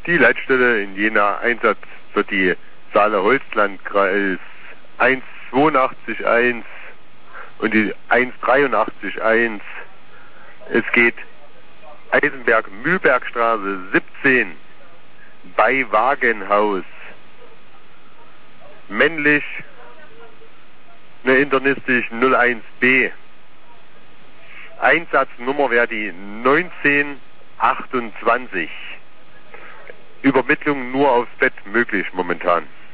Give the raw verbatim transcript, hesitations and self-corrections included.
Die Leitstelle in Jena, Einsatz für die Saale-Holzland-Kreis eins zweiundachtzig eins und die eins dreiundachtzig eins. Es geht Eisenberg-Mühlbergstraße siebzehn bei Wagenhaus. Männlich, eine internistisch null eins B. Einsatznummer wäre die neunzehn achtundzwanzig. Übermittlung nur aufs Bett möglich momentan.